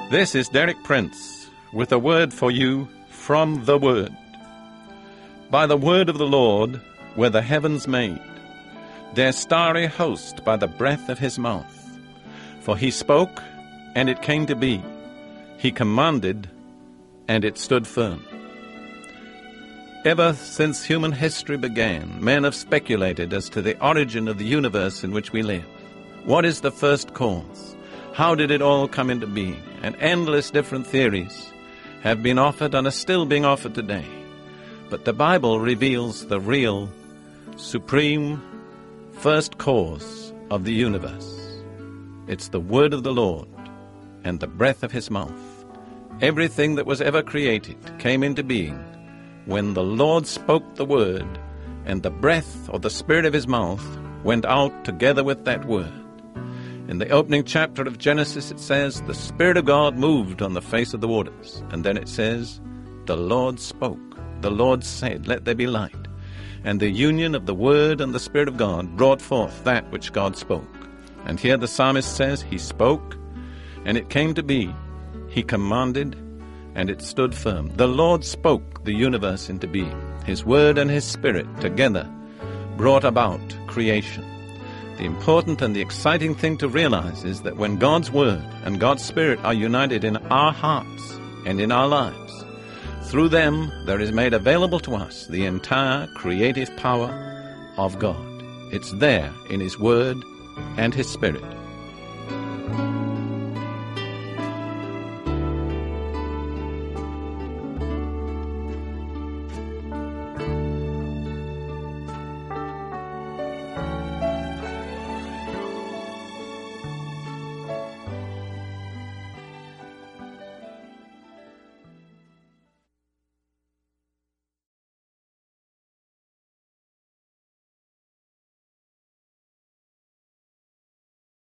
This is Derek Prince with a word for you from the Word. By the word of the Lord were the heavens made, their starry host by the breath of his mouth. For he spoke, and it came to be. He commanded, and it stood firm. Ever since human history began, men have speculated as to the origin of the universe in which we live. What is the first cause? How did it all come into being? And endless different theories have been offered and are still being offered today. But the Bible reveals the real, supreme, first cause of the universe. It's the word of the Lord and the breath of his mouth. Everything that was ever created came into being when the Lord spoke the word, and the breath or the spirit of his mouth went out together with that word. In the opening chapter of Genesis, it says, the Spirit of God moved on the face of the waters. And then it says, the Lord spoke. The Lord said, let there be light. And the union of the Word and the Spirit of God brought forth that which God spoke. And here the psalmist says, he spoke, and it came to be. He commanded, and it stood firm. The Lord spoke the universe into being. His Word and his Spirit together brought about creation. The important and the exciting thing to realize is that when God's Word and God's Spirit are united in our hearts and in our lives, through them there is made available to us the entire creative power of God. It's there in his Word and his Spirit.